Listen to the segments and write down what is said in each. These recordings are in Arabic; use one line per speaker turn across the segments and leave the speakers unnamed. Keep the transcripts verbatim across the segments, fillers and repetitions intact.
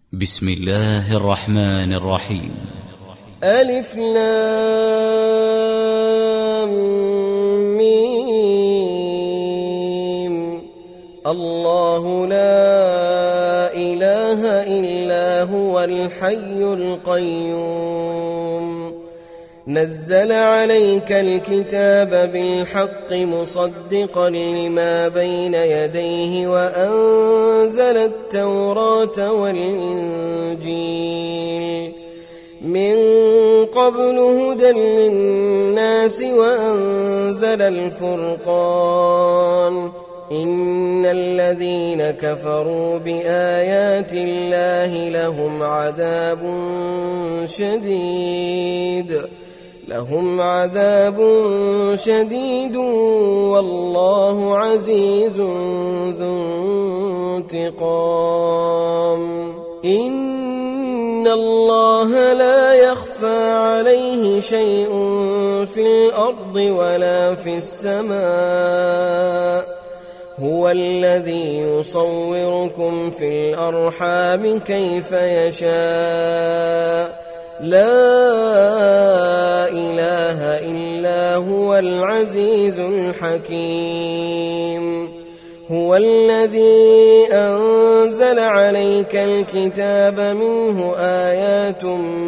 بسم الله الرحمن الرحيم.
ألف لام ميم. الله لا إله إلا هو الحي القيوم. نزل عليك الكتاب بالحق مصدقا لما بين يديه وأنزل التوراة والإنجيل من قبل هدى للناس وأنزل الفرقان. إن الذين كفروا بآيات الله لهم عذاب شديد لهم عذاب شديد والله عزيز ذو انتقام. إن الله لا يخفى عليه شيء في الأرض ولا في السماء. هو الذي يصوركم في الأرحام كيف يشاء. لا إله إلا هو العزيز الحكيم. هو الذي أنزل عليك الكتاب منه آيات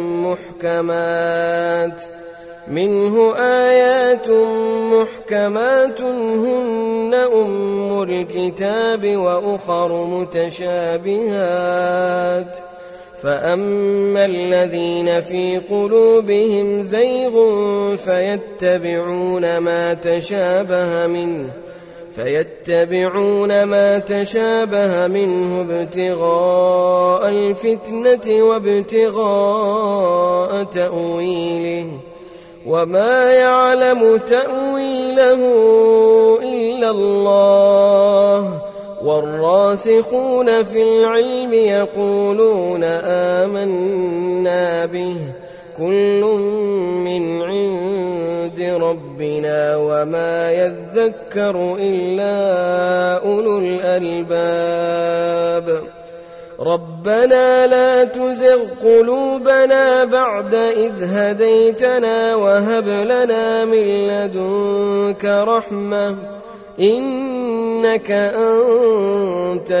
محكمات منه آيات محكمات هن أم الكتاب وأخر متشابهات. فأما الذين في قلوبهم زيغ فيتبعون ما تشابه منه فيتبعون ما تشابه منه ابتغاء الفتنة وابتغاء تأويله وما يعلم تأويله إلا الله. والراسخون في العلم يقولون آمنا به كل من عند ربنا وما يذكر إلا أولو الألباب. ربنا لا تزغ قلوبنا بعد إذ هديتنا وهب لنا من لدنك رحمة إنك أنت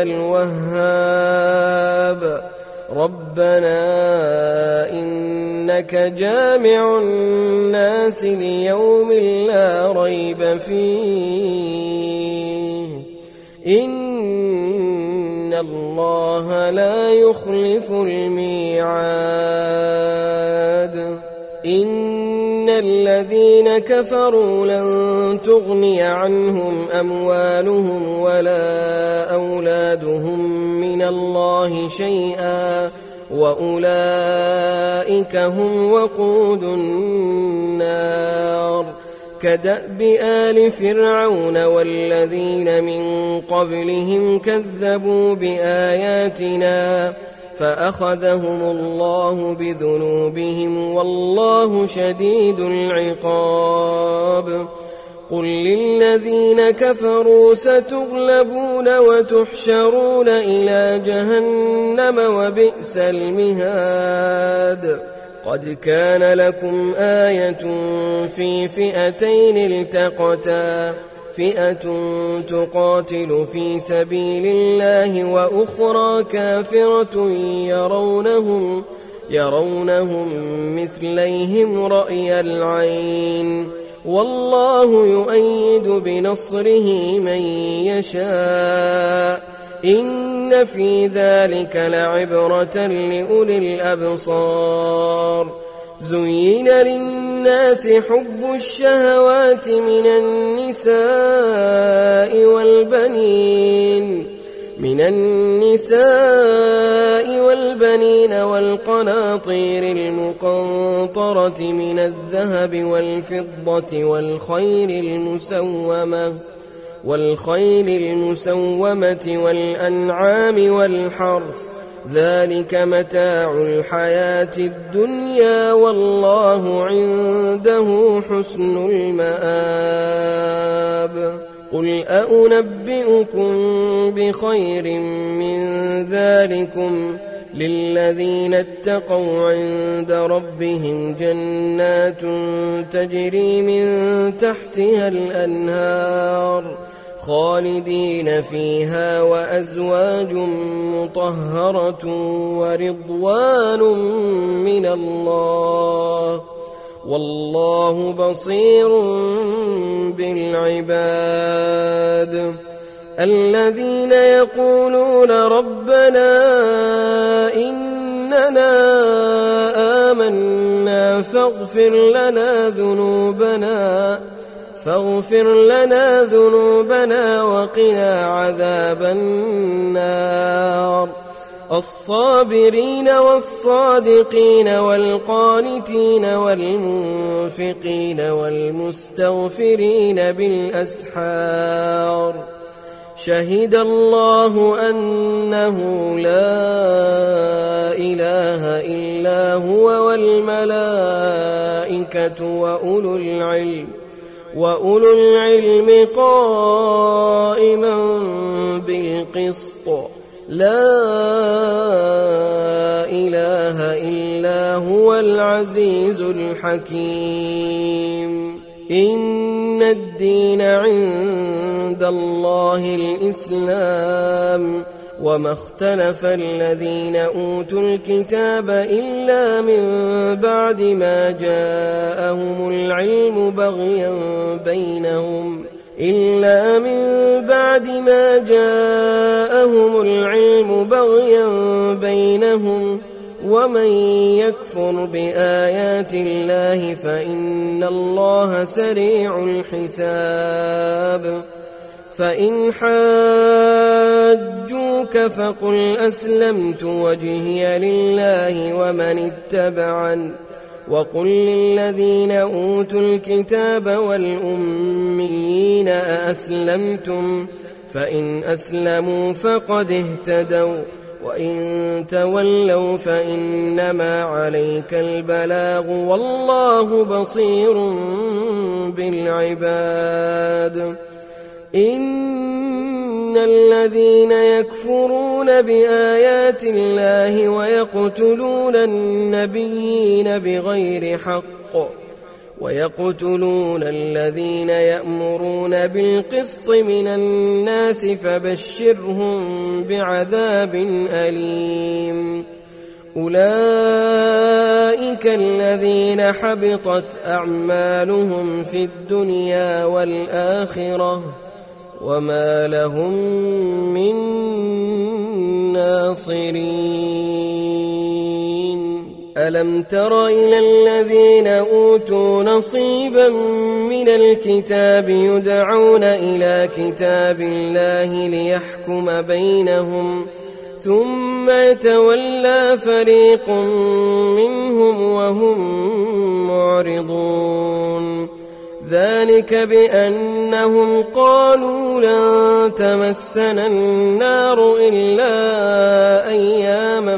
الوهاب. ربنا إنك جامع الناس ليوم لا ريب فيه إن الله لا يخلف الميعاد. إن الذين كفروا لن تغني عنهم أموالهم ولا أولادهم من الله شيئا وأولئك هم وقود النار. كدأب آل فرعون والذين من قبلهم كذبوا بآياتنا فأخذهم الله بذنوبهم والله شديد العقاب. قل للذين كفروا ستغلبون وتحشرون إلى جهنم وبئس المهاد. قد كان لكم آية في فئتين التقتا فئة تقاتل في سبيل الله وأخرى كافرة يرونهم يرونهم مثليهم رأي العين والله يؤيد بنصره من يشاء. إن في ذلك لعبرة لأولي الأبصار. زين للناس حب الشهوات من النساء والبنين من النساء والبنين والقناطير المقنطرة من الذهب والفضة والخيل المسومة والخيل المسومة والأنعام والحرث ذلك متاع الحياة الدنيا والله عنده حسن المآب. قل أأنبئكم بخير من ذلكم للذين اتقوا عند ربهم جنات تجري من تحتها الأنهار خالدين فيها وأزواج مطهرة ورضوان من الله والله بصير بالعباد. الذين يقولون ربنا إننا آمنا فاغفر لنا ذنوبنا فاغفر لنا ذنوبنا وقنا عذاب النار. الصابرين والصادقين والقانتين والمنفقين والمستغفرين بالأسحار. شهد الله أنه لا إله إلا هو والملائكة وأولو العلم وأولو العلم قائما بالقسط لا إله إلا هو العزيز الحكيم. إن الدين عند الله الإسلام وما اختلف الذين أوتوا الكتاب إلا من بعد ما جاءهم العلم بغيا بينهم إلا من بعد ما جاءهم العلم بغيا بينهم ومن يكفر بآيات الله فإن الله سريع الحساب. فإن حاجوك فقل أسلمت وجهي لله ومن اتبعن وقل للذين أوتوا الكتاب والأميين أأسلمتم فإن أسلموا فقد اهتدوا وإن تولوا فإنما عليك البلاغ والله بصير بالعباد. إن الذين يكفرون بآيات الله ويقتلون النبيين بغير حق ويقتلون الذين يأمرون بالقسط من الناس فبشرهم بعذاب أليم. أولئك الذين حبطت أعمالهم في الدنيا والآخرة وما لهم من ناصرين. ألم تر إلى الذين أوتوا نصيبا من الكتاب يدعون إلى كتاب الله ليحكم بينهم ثم يتولى فريق منهم وهم معرضون. ذلك بأنهم قالوا لن تمسنا النار إلا أياما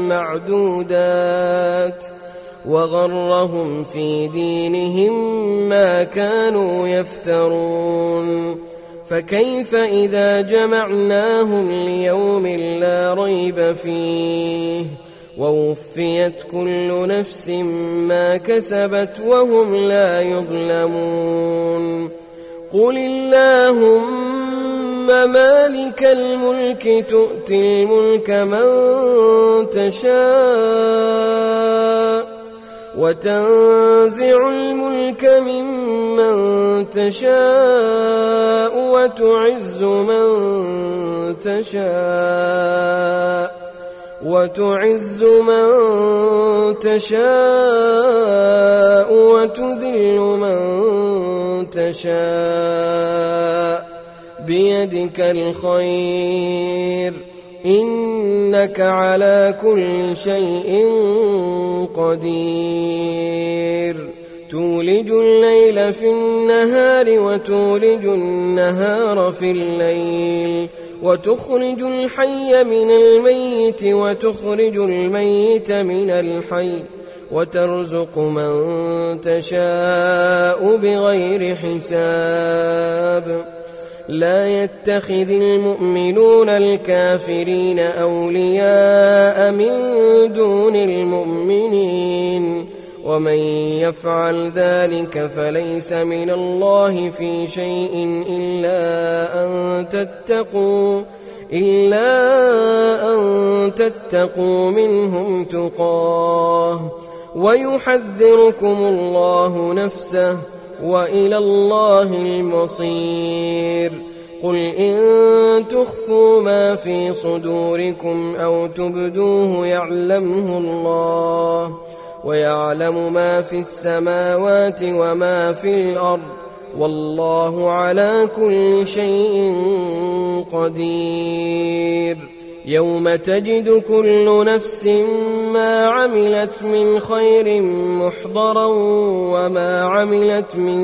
معدودات وغرهم في دينهم ما كانوا يفترون. فكيف إذا جمعناهم ليوم لا ريب فيه ووفيت كل نفس ما كسبت وهم لا يظلمون. قل اللهم مالك الملك تؤتي الملك من تشاء وتنزع الملك ممن تشاء وتعز من تشاء وتعز من تشاء وتذل من تشاء بيدك الخير إنك على كل شيء قدير. تولج الليل في النهار وتولج النهار في الليل وتخرج الحي من الميت وتخرج الميت من الحي وترزق من تشاء بغير حساب. لا يتخذ المؤمنون الكافرين أولياء من دون المؤمنين ومن يفعل ذلك فليس من الله في شيء إلا أن تتقوا إلا أن تتقوا منهم تقاه ويحذركم الله نفسه وإلى الله المصير. قل إن تخفوا ما في صدوركم أو تبدوه يعلمه الله ويعلم ما في السماوات وما في الأرض والله على كل شيء قدير. يوم تجد كل نفس ما عملت من خير محضرا وما عملت من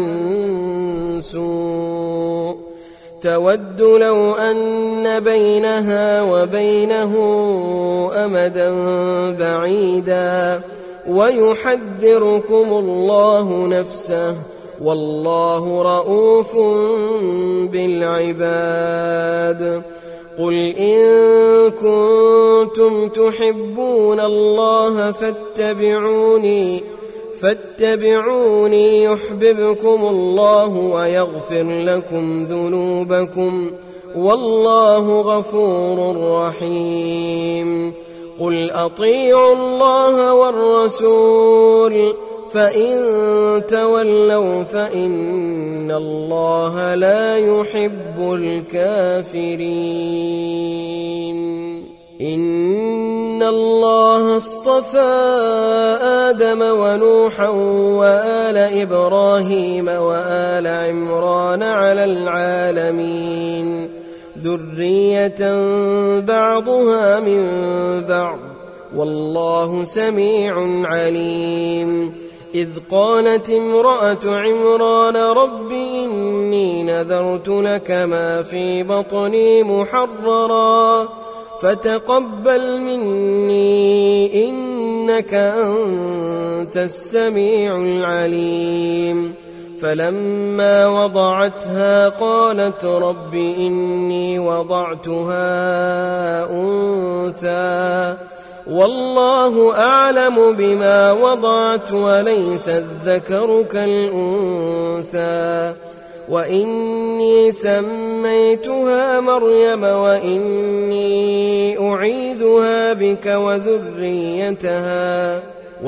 سوء تود لو أن بينها وبينه أمدا بعيدا ويحذركم الله نفسه والله رؤوف بالعباد. قل إن كنتم تحبون الله فاتبعوني فاتبعوني يحببكم الله ويغفر لكم ذنوبكم والله غفور رحيم. قل أطيعوا الله والرسول فإن تولوا فإن الله لا يحب الكافرين. إن الله اصطفى آدم ونوحا وآل إبراهيم وآل عمران على العالمين ذرية بعضها من بعض والله سميع عليم. إذ قالت امرأة عمران رب إني نذرت لك ما في بطني محررا فتقبل مني إنك أنت السميع العليم. فلما وضعتها قالت رب إني وضعتها أنثى والله أعلم بما وضعت وليس الذكر كالأنثى وإني سميتها مريم وإني أعيذها بك وذريتها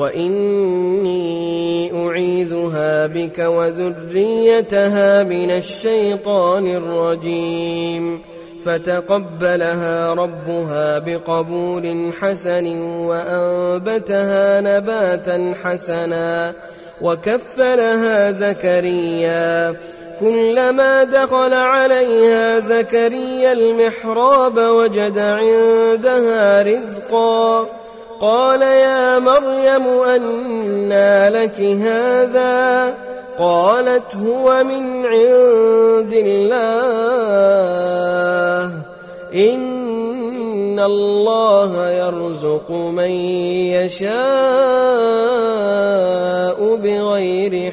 وإني أعيذها بك وذريتها من الشيطان الرجيم. فتقبلها ربها بقبول حسن وأنبتها نباتا حسنا وكفلها زكريا. كلما دخل عليها زكريا المحراب وجد عندها رزقا قال يا مريم أنى لك هذا قالت هو من عند الله إن الله يرزق من يشاء بغير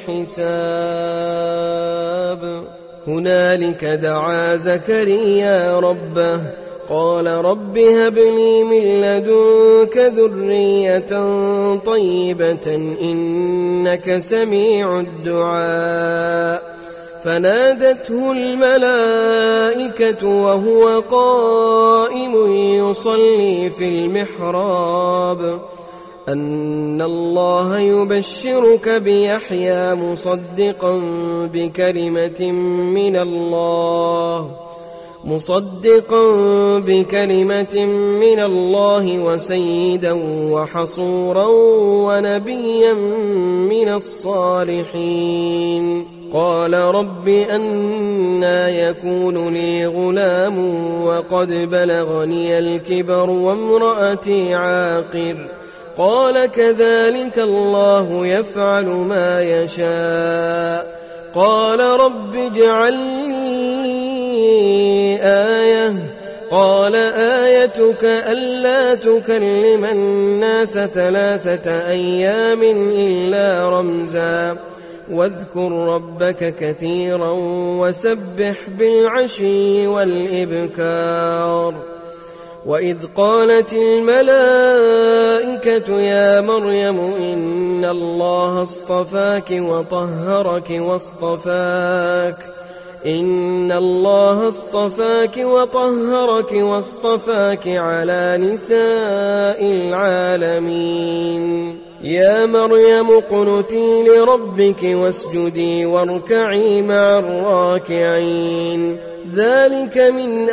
حساب. هنالك دعا زكريا ربه قال رب هب لي من لدنك ذرية طيبة إنك سميع الدعاء. فنادته الملائكة وهو قائم يصلي في المحراب أن الله يبشرك بيحيى مصدقا بكلمة من الله مصدقا بكلمة من الله وسيدا وحصورا ونبيا من الصالحين. قال رب أنى يكون لي غلام وقد بلغني الكبر وامرأتي عاقر قال كذلك الله يفعل ما يشاء. قال رب اجعل لي آية قال آيتك ألا تكلم الناس ثلاثة أيام إلا رمزا واذكر ربك كثيرا وسبح بالعشي والإبكار. وإذ قالت الملائكة يا مريم إن الله اصطفاك وطهرك واصطفاك إن الله اصطفاك وطهرك واصطفاك على نساء العالمين. يا مريم اقنتي لربك واسجدي واركعي مع الراكعين. ذلك من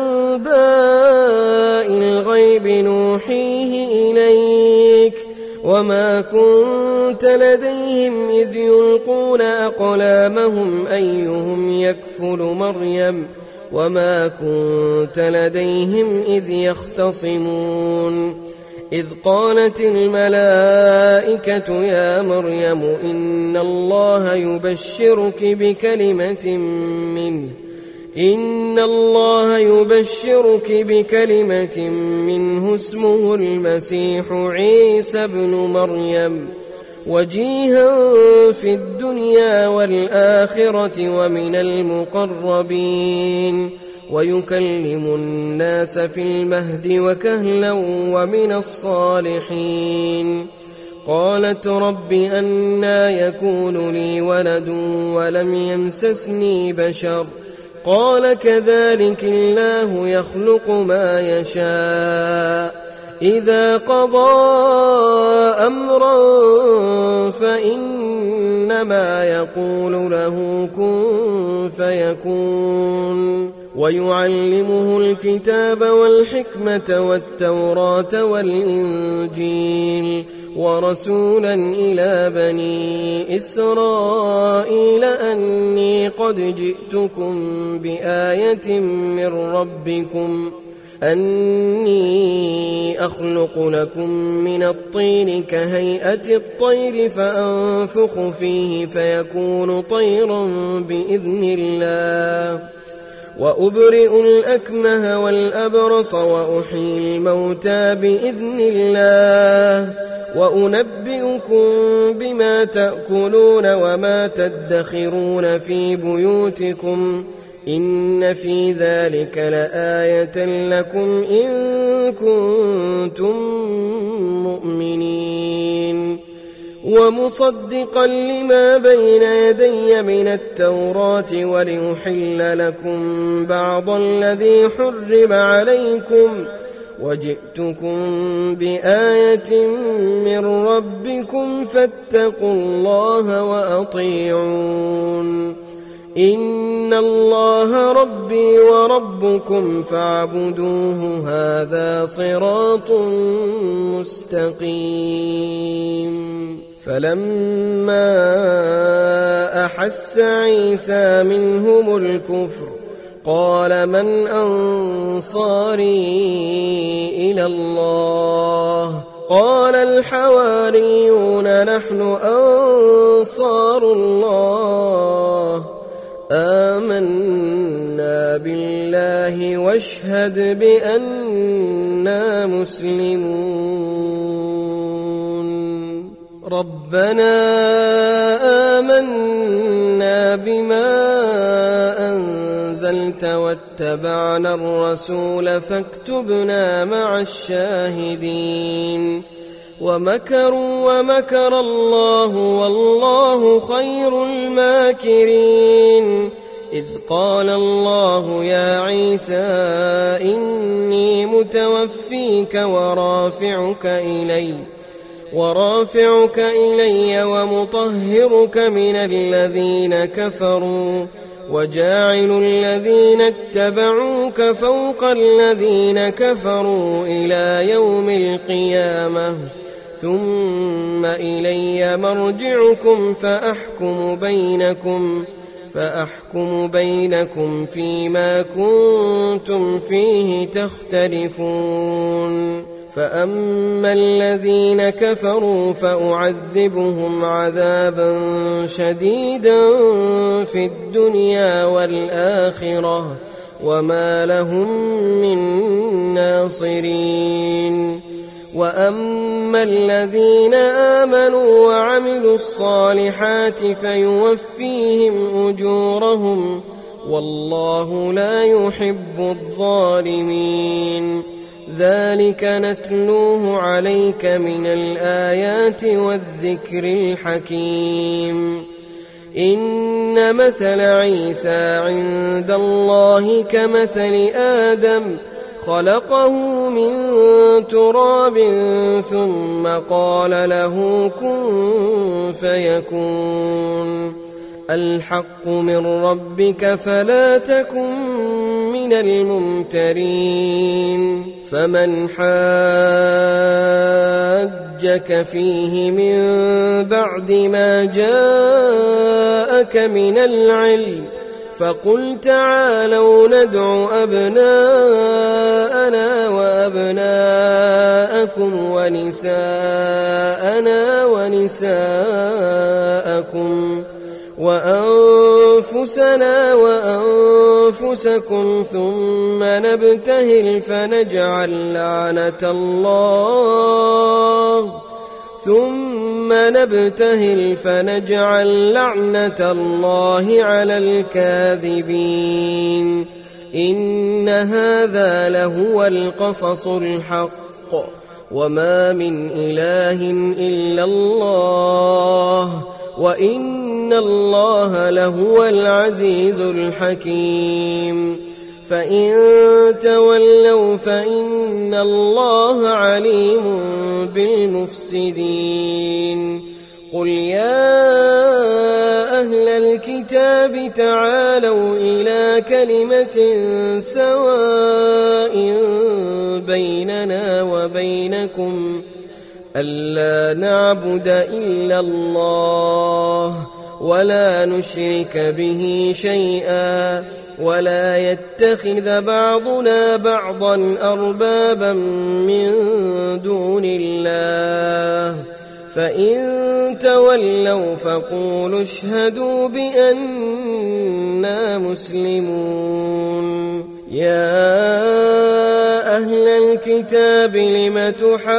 أنباء الغيب نوحيه إليك وما كنت لديهم إذ يلقون أقلامهم أيهم يكفل مريم وما كنت لديهم إذ يختصمون. إذ قالت الملائكة يا مريم إن الله يبشرك بكلمة منه إن الله يبشرك بكلمة منه اسمه المسيح عيسى ابن مريم وجيها في الدنيا والآخرة ومن المقربين ويكلم الناس في المهد وكهلا ومن الصالحين. قالت رب أنى يكون لي ولد ولم يمسسني بشر قال كذلك الله يخلق ما يشاء إذا قضى أمرا فإنما يقول له كن فيكون. ويعلمه الكتاب والحكمة والتوراة والإنجيل ورسولا إلى بني إسرائيل أني قد جئتكم بآية من ربكم أني أخلق لكم من الطين كهيئة الطير فأنفخ فيه فيكون طيرا بإذن الله وأبرئ الأكمه والأبرص وأحيي الموتى بإذن الله وأنبئكم بما تأكلون وما تدخرون في بيوتكم إن في ذلك لآية لكم إن كنتم مؤمنين. ومصدقا لما بين يدي من التوراة ولأحل لكم بعض الذي حرم عليكم وجئتكم بآية من ربكم فاتقوا الله وأطيعون. إن الله ربي وربكم فاعبدوه هذا صراط مستقيم. فلما أحس عيسى منهم الكفر قال من أنصاري إلى الله قال الحواريون نحن أنصار الله آمنا بالله واشهد بأننا مسلمون. ربنا آمنا بما أنزلت واتبعنا الرسول فاكتبنا مع الشاهدين. ومكروا ومكر الله والله خير الماكرين. إذ قال الله يا عيسى إني متوفيك ورافعك إلي ورافعك إلي ومطهرك من الذين كفروا وجاعل الذين اتبعوك فوق الذين كفروا إلى يوم القيامة ثم إلي مرجعكم فأحكم بينكم فأحكم بينكم فيما كنتم فيه تختلفون. فأما الذين كفروا فأعذبهم عذابا شديدا في الدنيا والآخرة وما لهم من ناصرين. وأما الذين آمنوا وعملوا الصالحات فيوفيهم أجورهم والله لا يحب الظالمين. ذلك نتلوه عليك من الآيات والذكر الحكيم. إن مثل عيسى عند الله كمثل آدم خلقه من تراب ثم قال له كن فيكون. الحق من ربك فلا تكن من الممترين. فمن حاجك فيه من بعد ما جاءك من العلم فقل تعالوا ندع أبناءنا وأبناءكم ونساءنا ونساءكم وأنفسنا وأنفسكم ثم نبتهل فنجعل لعنة الله ثم نبتهل فنجعل لعنة الله على الكاذبين. إن هذا لهو القصص الحق وما من إله إلا الله وإن الله لهو العزيز الحكيم. فإن تولوا فإن الله عليم بالمفسدين. قل يا أهل الكتاب تعالوا إلى كلمة سواء بيننا وبينكم ألا نعبد إلا الله ولا نشرك به شيئا ولا يتخذ بعضنا بعضا أربابا من دون الله. فإن تولوا فقولوا اشهدوا بأننا مسلمون. يا أهل الكتاب لم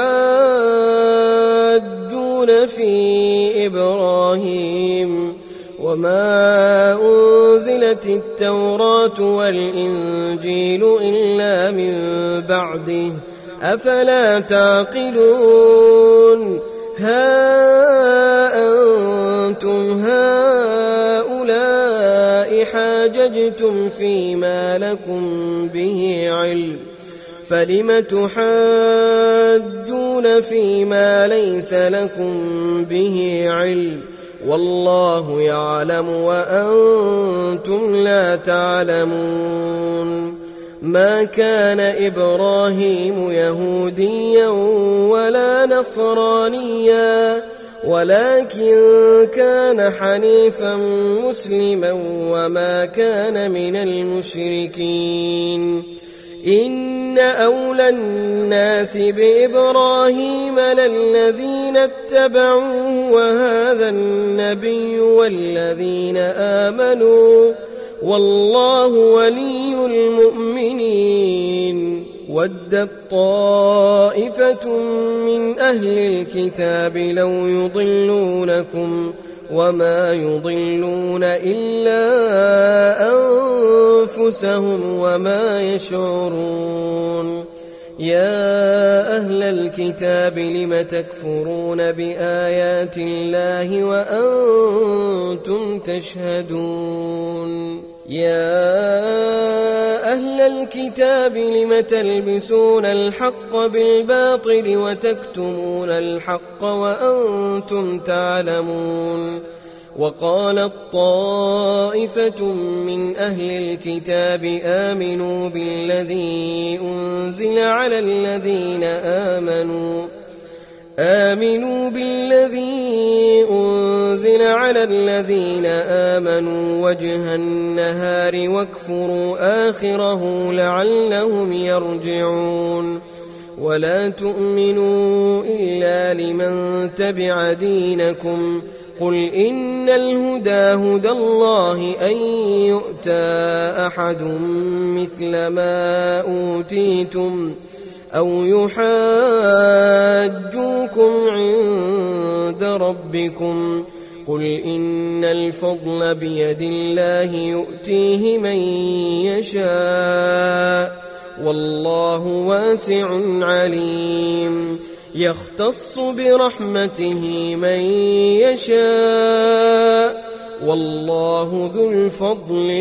تحاجون في إبراهيم وما أنزلت التوراة والإنجيل إلا من بعده أفلا تعقلون. ها أنتم هؤلاء حاججتم فيما لكم به علم فلم تحاجون فيما ليس لكم به علم والله يعلم وأنتم لا تعلمون. ما كان إبراهيم يهوديا ولا نصرانيا ولكن كان حنيفا مسلما وما كان من المشركين. إن أولى الناس بإبراهيم للذين اتبعوه وهذا النبي والذين آمنوا والله ولي المؤمنين. ودت طائفة من أهل الكتاب لو يضلونكم وما يضلون إلا أنفسهم وما يشعرون. يا أهل الكتاب لم تكفرون بآيات الله وأنتم تشهدون. يا أهل الكتاب لم تلبسون الحق بالباطل وتكتمون الحق وأنتم تعلمون. وقالت طائفة من أهل الكتاب آمنوا بالذي أنزل على الذين آمنوا آمنوا بالذي أنزل على الذين آمنوا وجه النهار واكفروا آخره لعلهم يرجعون. ولا تؤمنوا إلا لمن تبع دينكم قل إن الهدى هدى الله أن يؤتى أحد مثل ما أوتيتم أو يحاجوكم عند ربكم قل إن الفضل بيد الله يؤتيه من يشاء والله واسع عليم يختص برحمته من يشاء والله ذو الفضل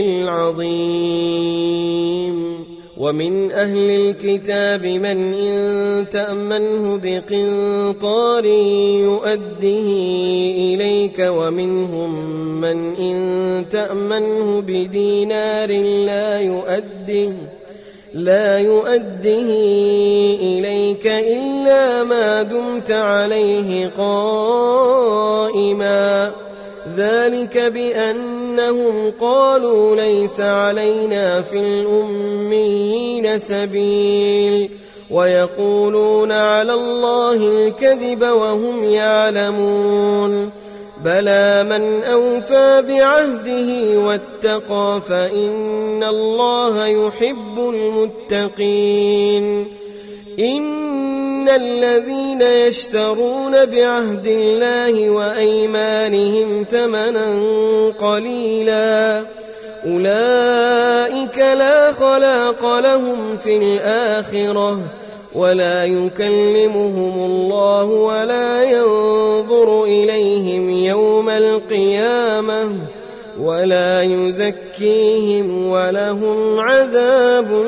العظيم ومن أهل الكتاب من إن تأمنه بقنطار يؤده إليك ومنهم من إن تأمنه بدينار لا يؤده لا يؤده إليك إلا ما دمت عليه قائما ذلك بأنهم قالوا ليس علينا في الأميين سبيل ويقولون على الله الكذب وهم يعلمون بلى من أوفى بعهده واتقى فإن الله يحب المتقين إن الذين يشترون بعهد الله وأيمانهم ثمنا قليلا أولئك لا خلاق لهم في الآخرة ولا يكلمهم الله ولا ينظر إليهم يوم القيامة ولا يزكيهم ولهم عذاب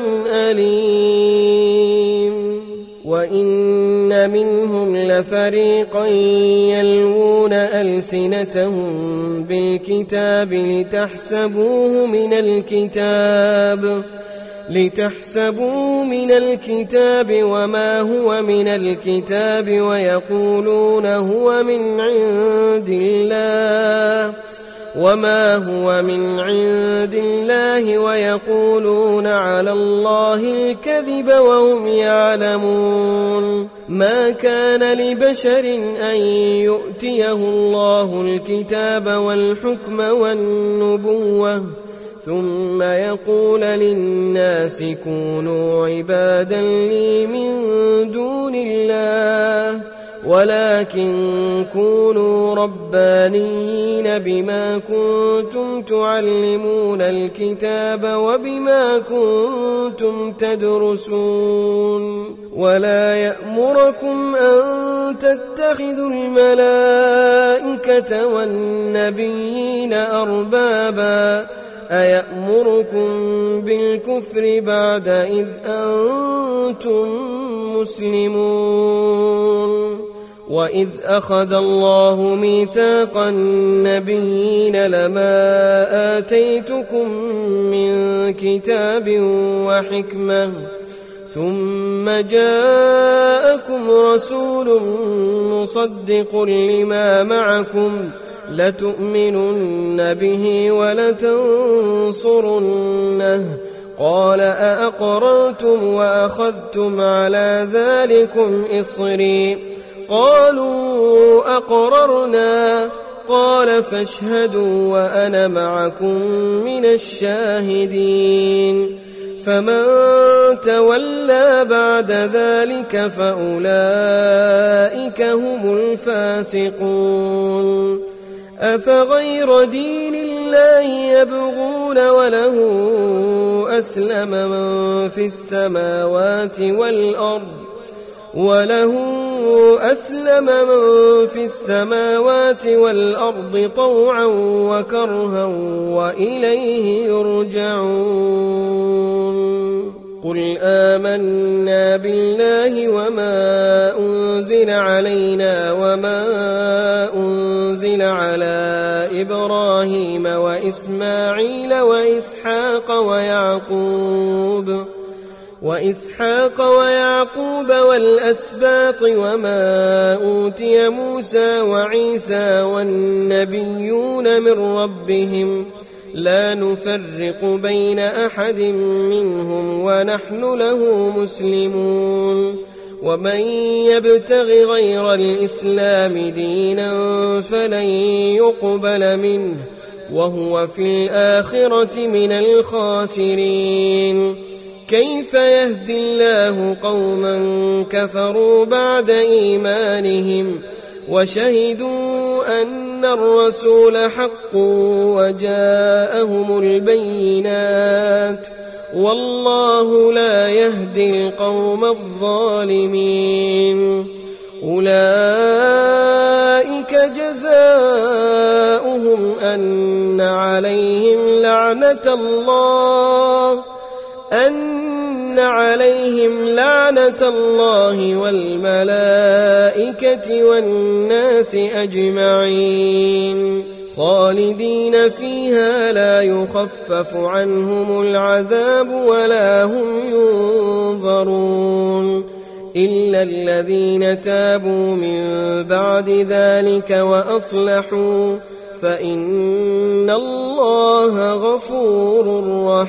أليم وإن منهم لفريقا يلوون ألسنتهم بالكتاب لتحسبوه من الكتاب لتحسبوه من الكتاب وما هو من الكتاب ويقولون هو من عند الله وما هو من عند الله ويقولون على الله الكذب وهم يعلمون ما كان لبشر أن يؤتيه الله الكتاب والحكم والنبوة ثم يقول للناس كونوا عبادا لي من دون الله ولكن كونوا ربانيين بما كنتم تعلمون الكتاب وبما كنتم تدرسون ولا يأمركم أن تتخذوا الملائكة والنبيين أربابا أيأمركم بالكفر بعد إذ أنتم مسلمون وإذ أخذ الله ميثاق النبيين لما آتيتكم من كتاب وحكمة ثم جاءكم رسول مصدق لما معكم لتؤمنن به ولتنصرنه قال أأقررتم وأخذتم على ذلكم إصري قالوا أقررنا قال فاشهدوا وأنا معكم من الشاهدين فمن تولى بعد ذلك فأولئك هم الفاسقون أفغير دين الله يبغون وله أسلم من في السماوات والأرض وله أسلم من في السماوات والأرض طوعا وكرها وإليه يرجعون قل آمنا بالله وما أنزل علينا وما أنزل على إبراهيم وإسماعيل وإسحاق ويعقوب وإسحاق ويعقوب والأسباط وما أوتي موسى وعيسى والنبيون من ربهم لا نفرق بين أحد منهم ونحن له مسلمون ومن يبتغ غير الإسلام دينا فلن يقبل منه وهو في الآخرة من الخاسرين كيف يهدي الله قوما كفروا بعد إيمانهم وشهدوا أن الرسول حق وجاءهم البينات والله لا يهدي القوم الظالمين. أولئك جزاؤهم أن عليهم لعنة الله أن عليهم لعنة الله والملائكة والناس أجمعين خالدين فيها لا يخفف عنهم العذاب ولا هم ينظرون إلا الذين تابوا من بعد ذلك وأصلحوا فإن الله غفور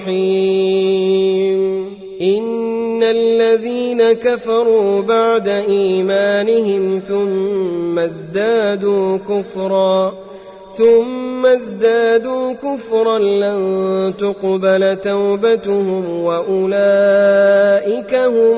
رحيم. إن الذين كفروا بعد إيمانهم ثم ازدادوا كفرا ثم ازدادوا كفرا لن تقبل توبتهم وأولئك هم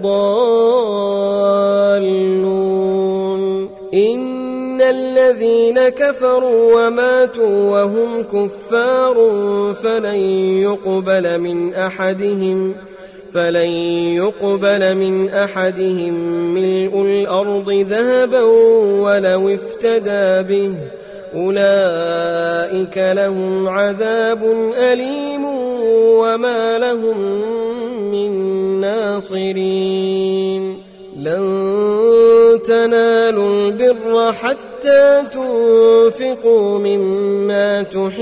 الضالون. إن الذين كفروا وماتوا وهم كفار فلن يقبل من أحدهم فلن يقبل من أحدهم ملء الأرض ذهبا ولو افتدى به أولئك لهم عذاب أليم وما لهم من ناصرين. لن تنالوا البر حتى تنفقوا مما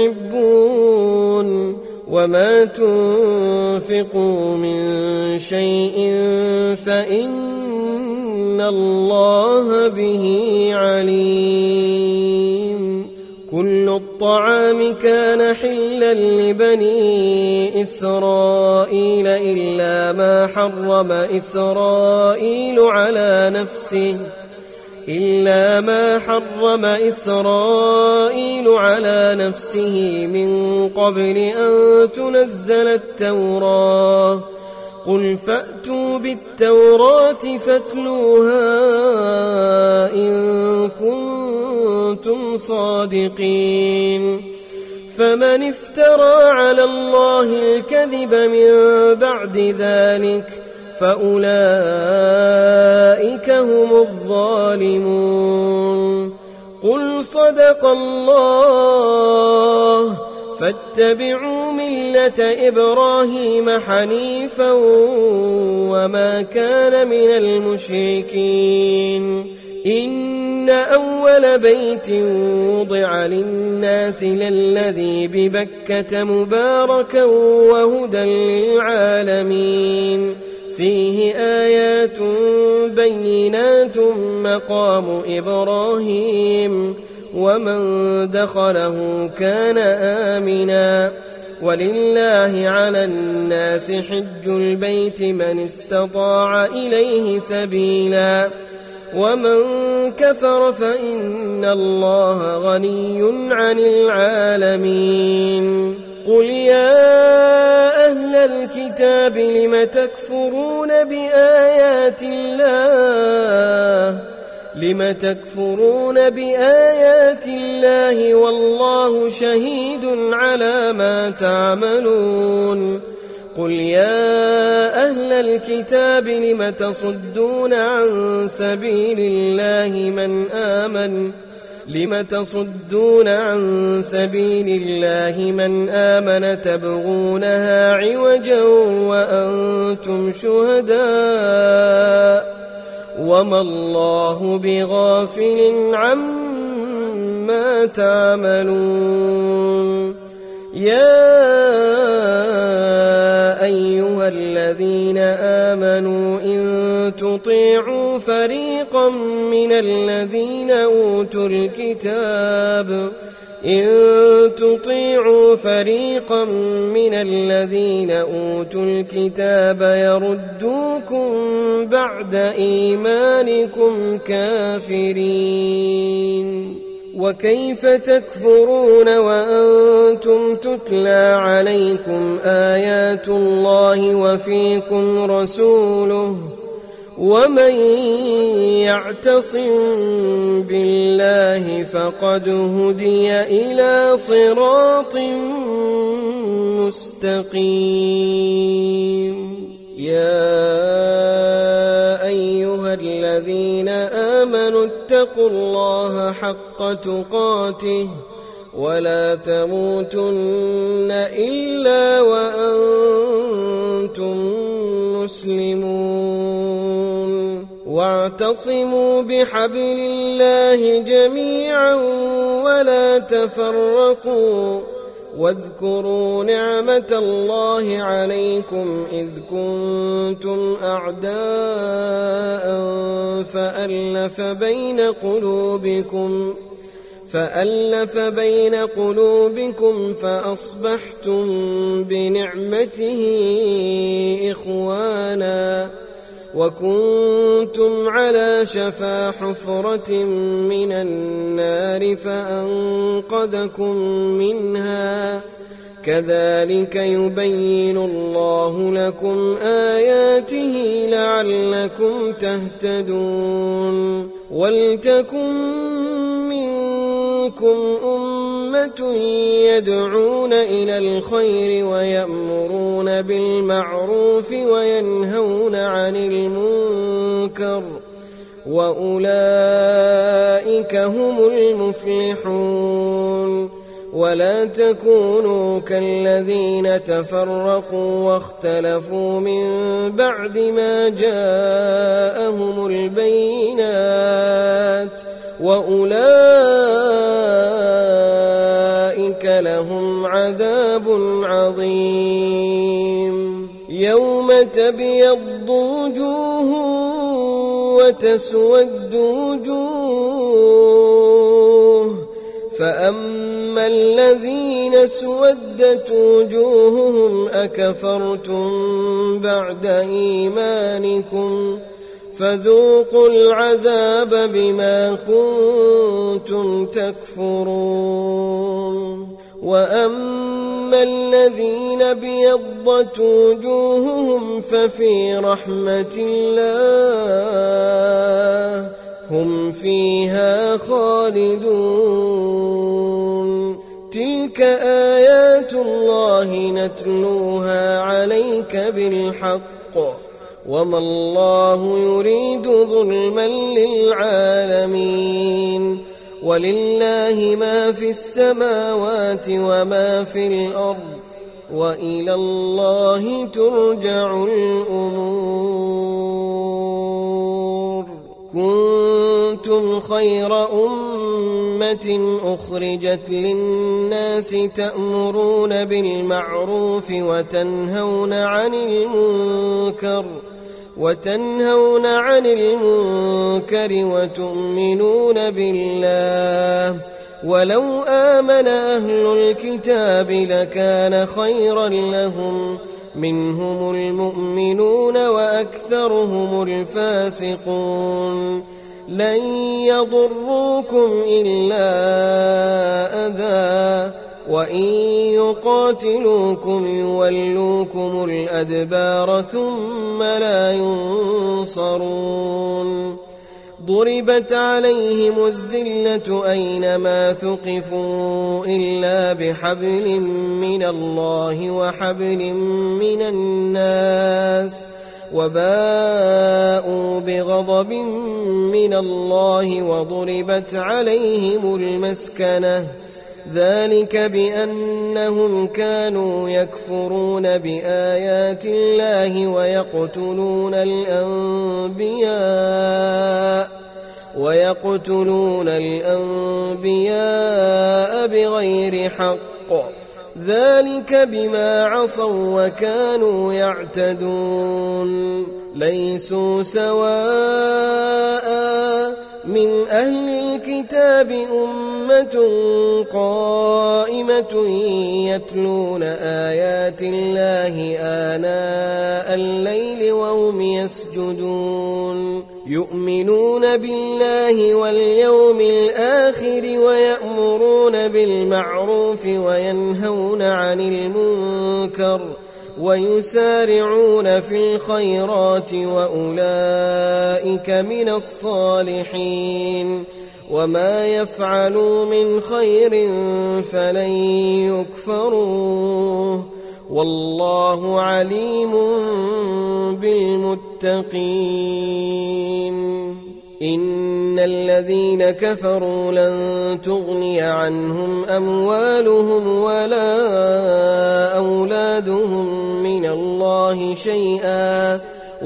تحبون وما تنفقوا من شيء فإن الله به عليم. كل الطعام كان حلا لبني إسرائيل إلا ما حرم إسرائيل على نفسه إلا ما حرم إسرائيل على نفسه من قبل أن تنزل التوراة قل فأتوا بالتوراة فاتلوها إن كنتم صادقين. فمن افترى على الله الكذب من بعد ذلك فأولئك هم الظالمون. قل صدق الله فاتبعوا ملة إبراهيم حنيفا وما كان من المشركين. إن أول بيت وضع للناس للذي ببكة مباركا وهدى للعالمين فيه آيات بينات مقام إبراهيم ومن دخله كان آمنا ولله على الناس حج البيت من استطاع إليه سبيلا ومن كفر فإن الله غني عن العالمين. قل يا أهل الكتاب لم تكفرون بآيات الله لم تكفرون بآيات الله والله شهيد على ما تعملون. قل يا أهل الكتاب لم تصدون عن سبيل الله من آمن لم تصدون عن سبيل الله من آمن تبغونها عوجا وأنتم شهداء وما الله بغافل عما تعملون. يا أيها الذين آمنوا إن تطيعوا فريقا من الذين أوتوا الكتاب إن تطيعوا فريقا من الذين أوتوا الكتاب يردوكم بعد إيمانكم كافرين. وكيف تكفرون وأنتم تتلى عليكم آيات الله وفيكم رسوله ومن يعتصم بالله فقد هدي إلى صراط مستقيم. يا أيها الذين آمنوا اتقوا الله حق تقاته ولا تموتن إلا وأنتم مسلمون واعتصموا بحبل الله جميعا ولا تفرقوا واذكروا نعمة الله عليكم إذ كنتم أعداء فألف بين قلوبكم فألف بين قلوبكم فأصبحتم بنعمته إخوانا وكنتم على شفا حفرة من النار فأنقذكم منها كذلك يبين الله لكم آياته لعلكم تهتدون. ولتكن منكم أمة يدعون إلى الخير ويأمرون بالمعروف وينهون عن المنكر وأولئك هم المفلحون. ولا تكونوا كالذين تفرقوا واختلفوا من بعد ما جاءهم البينات وأولئك لهم عذاب عظيم. يوم تبيض وجوه وتسود وجوه فأما الذين اسودت وجوههم أكفرتم بعد إيمانكم فذوقوا العذاب بما كنتم تكفرون. وأما الذين ابيضت وجوههم ففي رحمة الله هم فيها خالدون. تلك آيات الله نتلوها عليك بالحق وما الله يريد ظلما للعالمين. ولله ما في السماوات وما في الأرض وإلى الله ترجع الأمور. كنتم خير أمة أخرجت للناس تأمرون بالمعروف وتنهون عن المنكر وتنهون عن المنكر وتؤمنون بالله. ولو آمن أهل الكتاب لكان خيرا لهم منهم المؤمنون وأكثرهم الفاسقون. لن يضروكم إلا أذى وإن يقاتلوكم يولوكم الأدبار ثم لا ينصرون. ضربت عليهم الذلة أينما ثقفوا إلا بحبل من الله وحبل من الناس وباءوا بغضب من الله وضربت عليهم المسكنة ذلك بأنهم كانوا يكفرون بآيات الله ويقتلون الأنبياء ويقتلون الأنبياء بغير حق ذلك بما عصوا وكانوا يعتدون. ليسوا سواء من أهل الكتاب أمة قائمة يتلون آيات الله آناء الليل وهم يسجدون يؤمنون بالله واليوم الآخر ويأمرون بالمعروف وينهون عن المنكر ويسارعون في الخيرات وأولئك من الصالحين وما يفعلوا من خير فلن يكفروه والله عليم بالمتقين. إن الذين كفروا لن تغني عنهم أموالهم ولا أولادهم من الله شيئا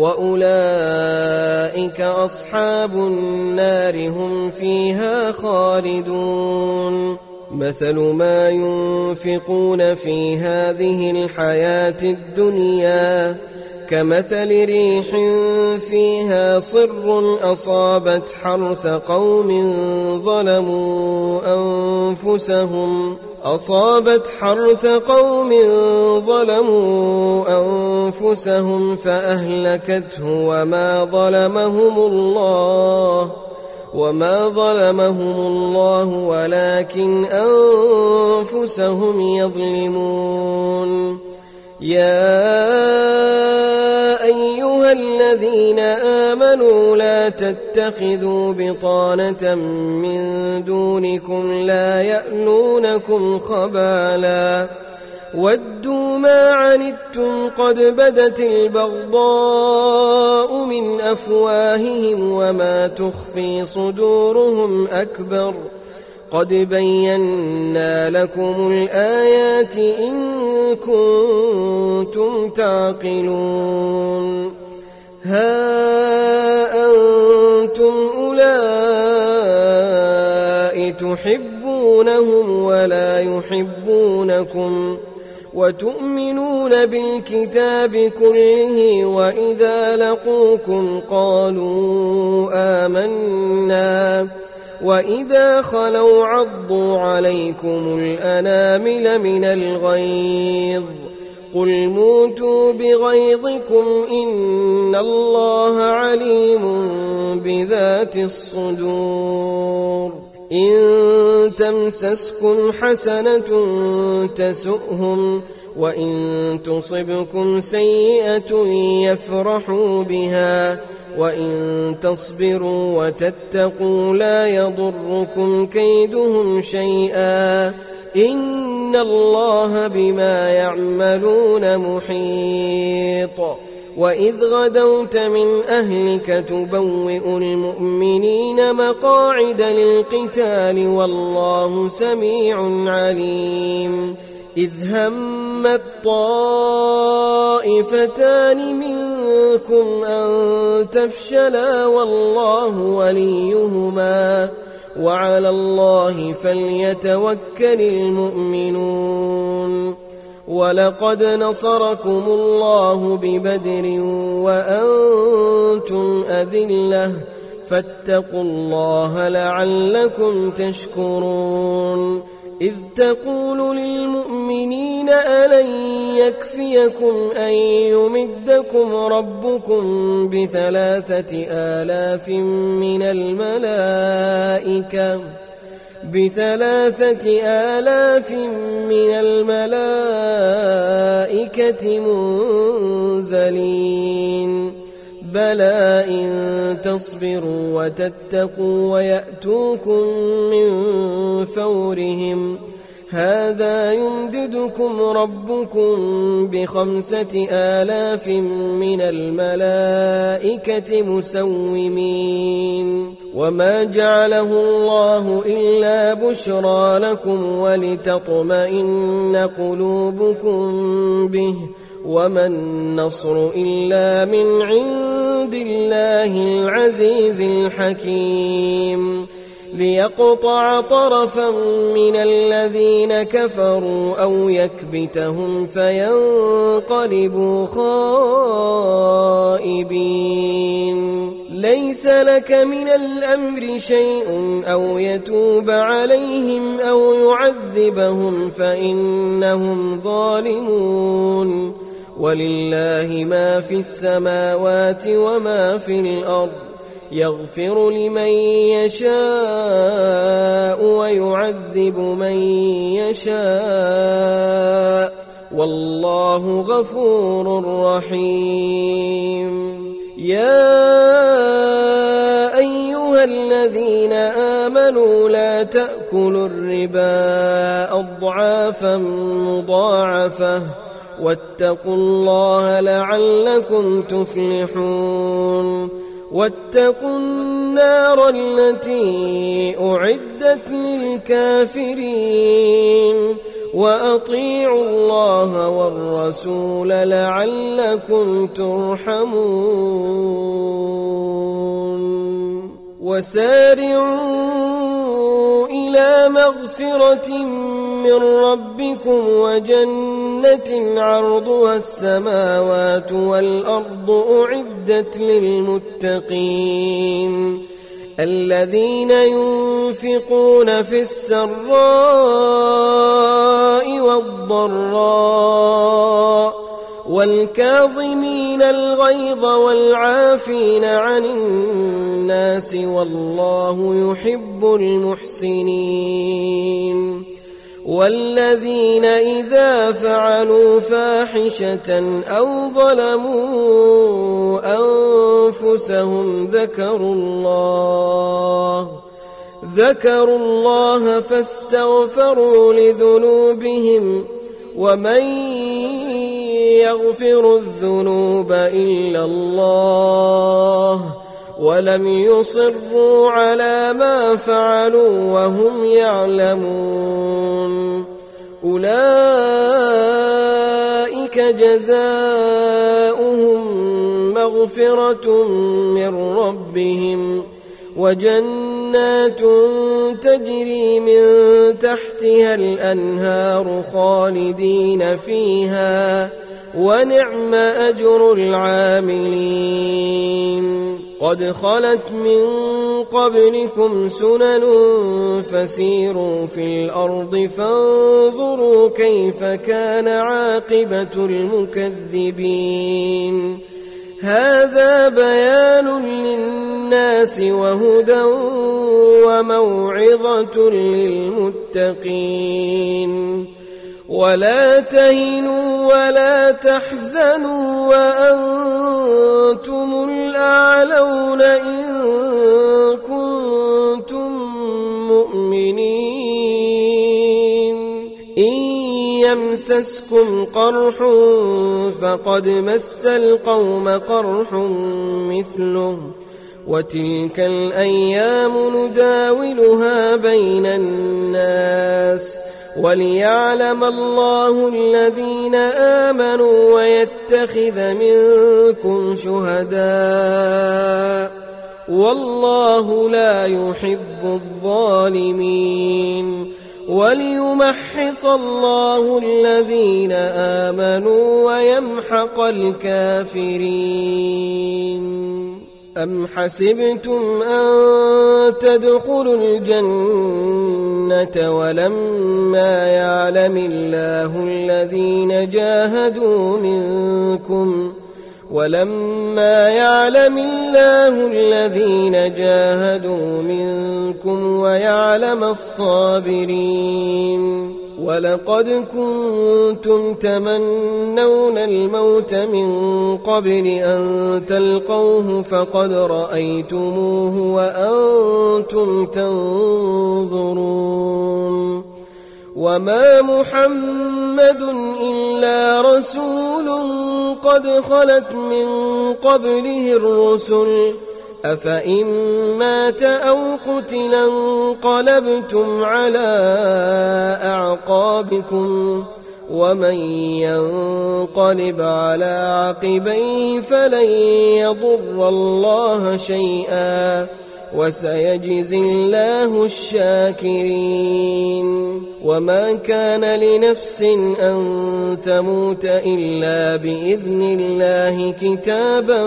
وأولئك أصحاب النار هم فيها خالدون. مثل ما ينفقون في هذه الحياة الدنيا كمثل ريح فيها صر أصابت حرث قوم ظلموا أنفسهم أصابت حرث قوم ظلموا أنفسهم فأهلكته وما ظلمهم الله وما ظلمهم الله ولكن أنفسهم يظلمون. يا أيها الذين آمنوا لا تتخذوا بطانة من دونكم لا يألونكم خبالا ودوا ما عنتم قد بدت البغضاء من أفواههم وما تخفي صدورهم أكبر قد بينا لكم الآيات إن كنتم تعقلون. ها أنتم أولئك تحبونهم ولا يحبونكم وتؤمنون بالكتاب كله وإذا لقوكم قالوا آمنا وإذا خلوا عضوا عليكم الأنامل من الغيظ قل موتوا بغيظكم إن الله عليم بذات الصدور. إن تمسسكم حسنة تسؤهم وإن تصبكم سيئة يفرحوا بها وإن تصبروا وتتقوا لا يضركم كيدهم شيئا إن الله بما يعملون محيط. وإذ غدوت من أهلك تبوئ المؤمنين مقاعد للقتال والله سميع عليم. إذ همت طائفتان منكم أن تفشلا والله وليهما وعلى الله فليتوكل المؤمنون. ولقد نصركم الله ببدر وأنتم أذلة فاتقوا الله لعلكم تشكرون. إذ تقول للمؤمنين ألن يكفيكم أن يمدكم ربكم بثلاثة آلاف من الملائكة بثلاثة آلاف من الملائكة منزلين بلى إن تصبروا وتتقوا ويأتوكم من فورهم هذا يمددكم ربكم بخمسة آلاف من الملائكة مسومين. وما جعله الله إلا بشرى لكم ولتطمئن قلوبكم به وما النصر إلا من عند الله العزيز الحكيم. ليقطع طرفا من الذين كفروا أو يكبتهم فينقلبوا خائبين. ليس لك من الأمر شيء أو يتوب عليهم أو يعذبهم فإنهم ظالمون. ولله ما في السماوات وما في الأرض يغفر لمن يشاء ويعذب من يشاء والله غفور رحيم. يا أيها الذين آمنوا لا تأكلوا الربا أضعافا مضاعفة واتقوا الله لعلكم تفلحون. واتقوا النار التي أعدت للكافرين وأطيعوا الله والرسول لعلكم ترحمون. وسارعوا إلى مغفرة من ربكم وجنة عرضها السماوات والأرض أعدت للمتقين الذين ينفقون في السراء والضراء والكاظمين الغيظ والعافين عن الناس والله يحب المحسنين. والذين إذا فعلوا فاحشة أو ظلموا أنفسهم ذكروا الله ذكروا الله فاستغفروا لذنوبهم ومن يغفر الذنوب إلا الله ولم يصروا على ما فعلوا وهم يعلمون أولئك جزاؤهم مغفرة من ربهم وجنات تجري من تحتها الأنهار خالدين فيها ونعم أجر العاملين. قد خلت من قبلكم سنن فسيروا في الأرض فانظروا كيف كان عاقبة المكذبين. هذا بيان للناس وهدى وموعظة للمتقين. ولا تهنوا ولا تحزنوا وأنتم الأعلون إن كنتم مؤمنين. إن يمسسكم قرح فقد مس القوم قرح مثله وتلك الأيام نداولها بين الناس وليعلم الله الذين آمنوا ويتخذ منكم شهداء والله لا يحب الظالمين. وليمحص الله الذين آمنوا ويمحق الكافرين. أم حسبتم أن تدخلوا الجنة ولما يعلم الله الذين جاهدوا منكم ولما يعلم الله الذين جاهدوا منكم ويعلم الصابرين. ولقد كنتم تمنون الموت من قبل أن تلقوه فقد رأيتموه وأنتم تنظرون. وما محمد إلا رسول قد خلت من قبله الرسل أفإن مات أو قتلا انقلبتم على أعقابكم ومن ينقلب على عقبيه فلن يضر الله شيئا وسيجزي الله الشاكرين. وما كان لنفس أن تموت إلا بإذن الله كتابا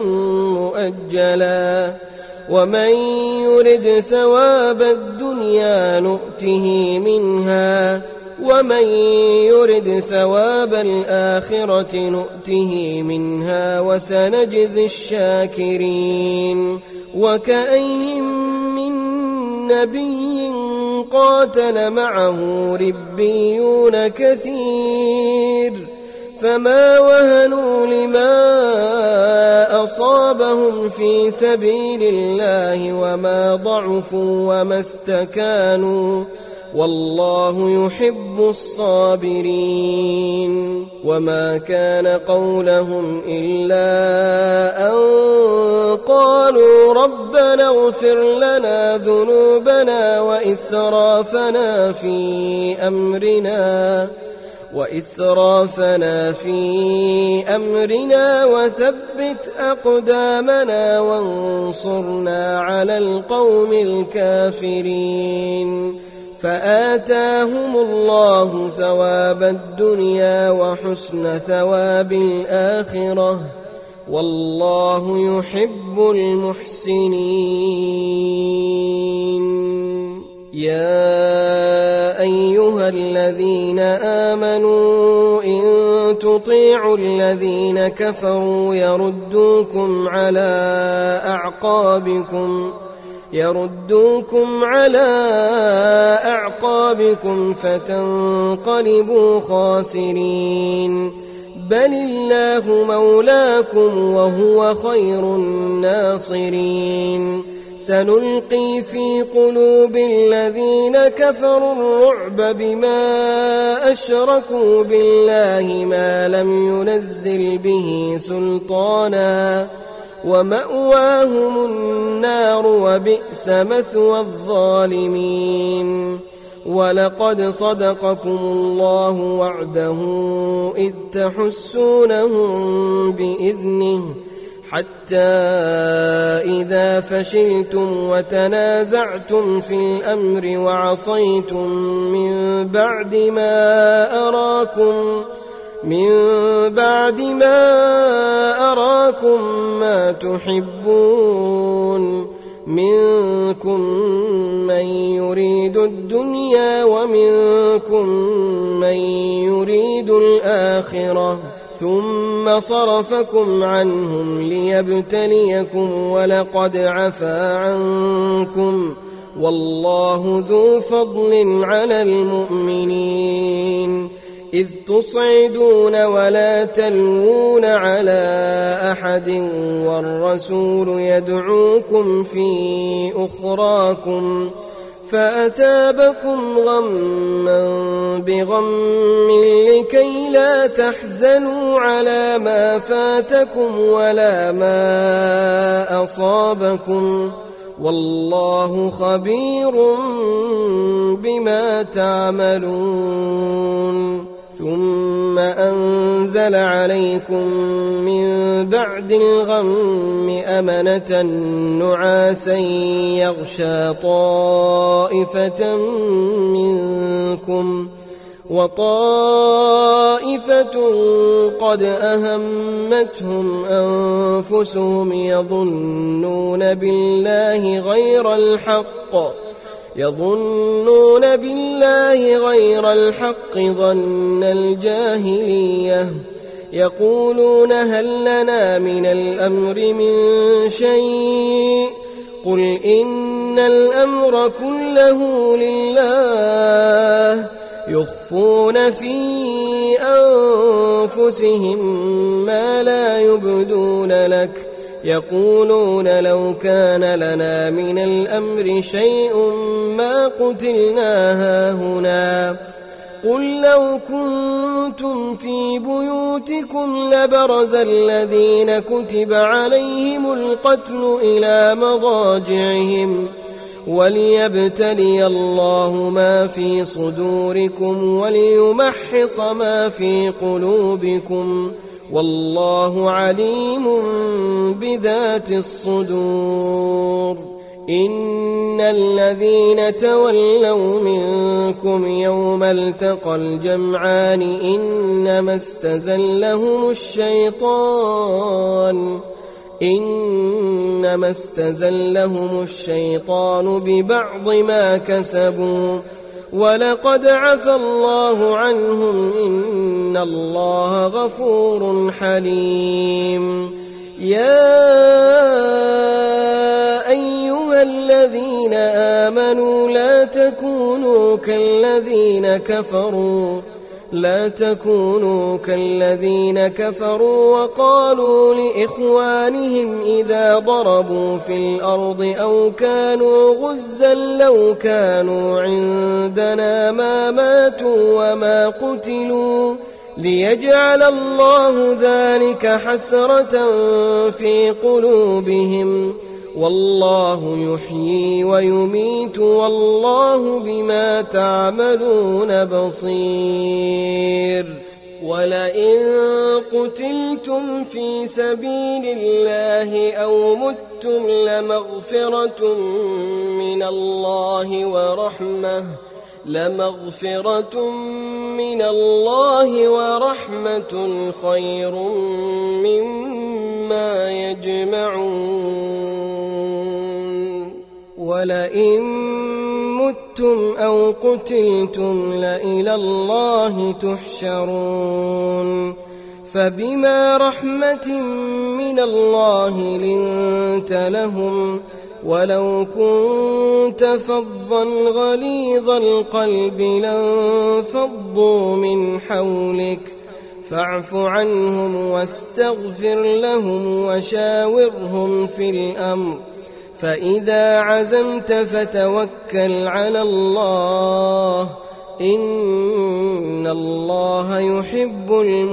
مؤجلا ومن يرد ثواب الدنيا نؤته منها ومن يرد ثواب الآخرة نؤته منها وسنجزي الشاكرين. وكأين من نبي قاتل معه ربيون كثير فما وهنوا لما أصابهم في سبيل الله وما ضعفوا وما استكانوا والله يحب الصابرين وما كان قولهم إلا أن قالوا ربنا اغفر لنا ذنوبنا وإسرافنا في أمرنا وإسرافنا في أمرنا وثبت أقدامنا وانصرنا على القوم الكافرين فآتاهم الله ثواب الدنيا وحسن ثواب الآخرة والله يحب المحسنين. يا أيها الذين آمنوا إن تطيعوا الذين كفروا يردوكم على أعقابكم يردوكم على أعقابكم فتنقلبوا خاسرين بل الله مولاكم وهو خير الناصرين. سنلقي في قلوب الذين كفروا الرعب بما أشركوا بالله ما لم ينزل به سلطانا ومأواهم النار وبئس مثوى الظالمين. ولقد صدقكم الله وعده إذ تحسونهم بإذنه حتى إذا فشلتم وتنازعتم في الأمر وعصيتم من بعد ما أراكم من بعد ما أراكم ما تحبون منكم من يريد الدنيا ومنكم من يريد الآخرة ثم صرفكم عنهم ليبتليكم ولقد عفا عنكم والله ذو فضل على المؤمنين. إذ تصعدون ولا تلوون على أحد والرسول يدعوكم في أخراكم فأثابكم غما بغم لكي لا تحزنوا على ما فاتكم ولا ما أصابكم والله خبير بما تعملون. ثم أنزل عليكم من بعد الغم أمنة نعاسا يغشى طائفة منكم وطائفة قد أهمتهم أنفسهم يظنون بالله غير الحق يظنون بالله غير الحق ظن الجاهلية يقولون هل لنا من الأمر من شيء قل إن الأمر كله لله يخفون في أنفسهم ما لا يبدون لك يقولون لو كان لنا من الأمر شيء ما قتلنا هاهنا قل لو كنتم في بيوتكم لبرز الذين كتب عليهم القتل إلى مضاجعهم وليبتلي الله ما في صدوركم وليمحص ما في قلوبكم والله عليم بذات الصدور. إن الذين تولوا منكم يوم التقى الجمعان إنما استزلهم الشيطان إنما استزلهم الشيطان ببعض ما كسبوا ولقد عفى الله عنهم إن الله غفور حليم. يا أيها الذين آمنوا لا تكونوا كالذين كفروا لا تكونوا كالذين كفروا وقالوا لإخوانهم إذا ضربوا في الأرض أو كانوا غزا لو كانوا عندنا ما ماتوا وما قتلوا ليجعل الله ذلك حسرة في قلوبهم والله يحيي ويميت والله بما تعملون بصير. ولئن قتلتم في سبيل الله أو متم لمغفرة من الله ورحمة لمغفرة من الله ورحمة خير مما يجمعون. ولئن متم أو قتلتم لإلى الله تحشرون. فبما رحمة من الله لنت لهم ولو كنت فظا غليظ القلب لانفضوا من حولك فاعف عنهم واستغفر لهم وشاورهم في الأمر فإذا عزمت فتوكل على الله إن الله يحب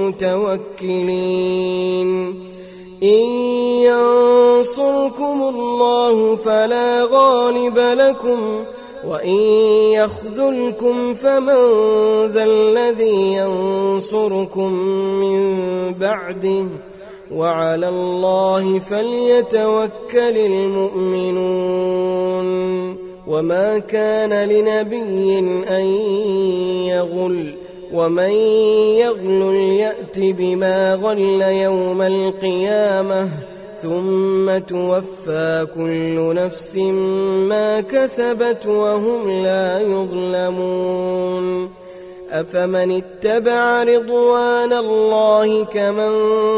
المتوكلين. إن ينصركم الله فلا غالب لكم وإن يخذلكم فمن ذا الذي ينصركم من بعده وعلى الله فليتوكل المؤمنون. وما كان لنبي أن يغل ومن يغل يأت بما غل يوم القيامة ثم توفى كل نفس ما كسبت وهم لا يظلمون. أفمن اتبع رضوان الله كمن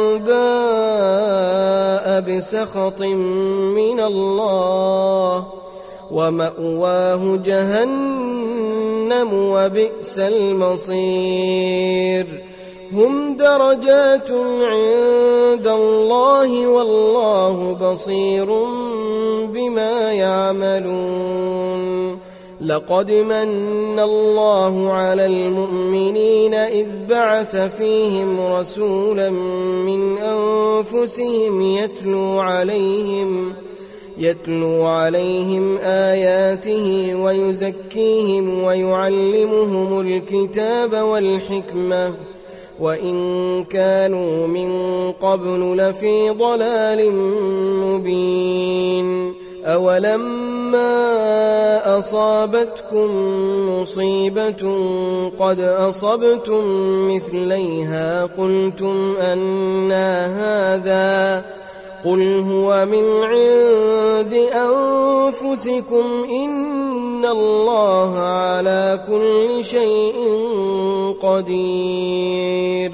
باء بسخط من الله ومأواه جهنم وبئس المصير. هم درجات عند الله والله بصير بما يعملون. لقد من الله على المؤمنين إذ بعث فيهم رسولا من أنفسهم يتلو عليهم يتلو عليهم آياته ويزكيهم ويعلمهم الكتاب والحكمة وإن كانوا من قبل لفي ضلال مبين. أولما أصابتكم مصيبة قد أصبتم مثليها قلتم أنى هذا قل هو من عند أنفسكم إن الله على كل شيء قدير.